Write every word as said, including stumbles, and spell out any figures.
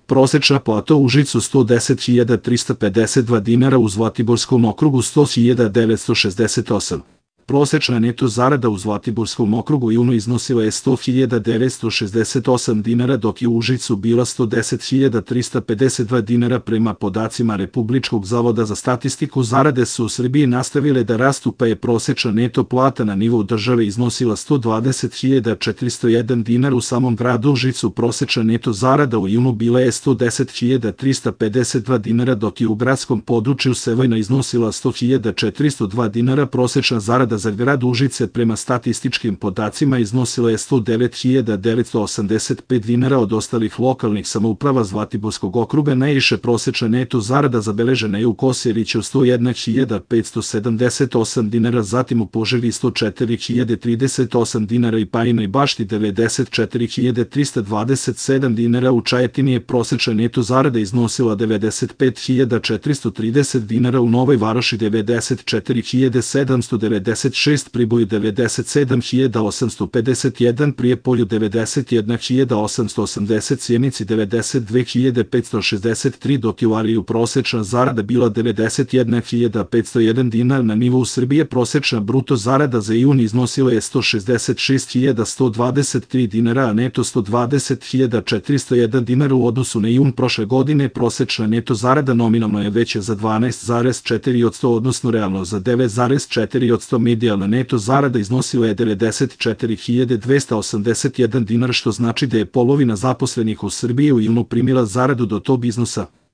Prosečna plata u Užicu sto deset hiljada trista pedeset dva dinara, u Zlatiborskom okrugu sto hiljada devetsto šezdeset osam. Prosečna neto zarada u Zlatiborskom okrugu junu iznosila je sto hiljada devetsto šezdeset osam dinara, dok je u Užicu bila sto deset hiljada trista pedeset dva dinara. Prema podacima Republičkog zavoda za statistiku, zarade su u Srbiji nastavile da rastu, pa je prosečna neto plata na nivou države iznosila sto dvadeset hiljada četiristo jedan dinar. U samom gradu Užicu prosečna neto zarada u junu bila je sto deset hiljada trista pedeset dva dinara, dok je u gradskom području Sevojna iznosila sto hiljada četiristo dva dinara. Prosečna zarada za grad Užice prema statističkim podacima iznosila je sto devet hiljada devetsto osamdeset pet dinara. Od ostalih lokalnih samouprava Zlatiborskog okruga najviše prosečna neto zarada zabeležena je u Kosjeriću sto jedna hiljada petsto sedamdeset osam dinara, zatim u Požegi sto četiri hiljade trideset osam dinara i Bajinoj Bašti devedeset četiri hiljade trista dvadeset sedam dinara. U Čajetini je prosečna neto zarada iznosila devedeset pet hiljada četiristo trideset dinara, u Novoj Varoši devedeset četiri hiljade sedamsto devedeset šest, Priboju devedeset sedam hiljada osamsto pedeset jedan, Prijepolju devedeset jedna hiljada osamsto osamdeset, Sjenici devedeset dve hiljade petsto šezdeset tri, dok je u Ariju prosečna zarada bila devedeset jedna hiljada petsto jedan dinar. Na nivou Srbije prosečna bruto zarada za jun iznosila je sto šezdeset šest hiljada sto dvadeset tri dinara, a neto sto dvadeset hiljada četiristo jedan dinar. U odnosu na jun prošle godine prosečna neto zarada nominalno je veća za dvanaest zarez četiri posto, odnosno realno za devet zarez četiri posto. Medijalna neto zarada iznosila je devedeset četiri hiljade dvesta osamdeset jedan dinar, što znači da je polovina zaposlenih u Srbiji u junu primila zaradu do tog iznosa.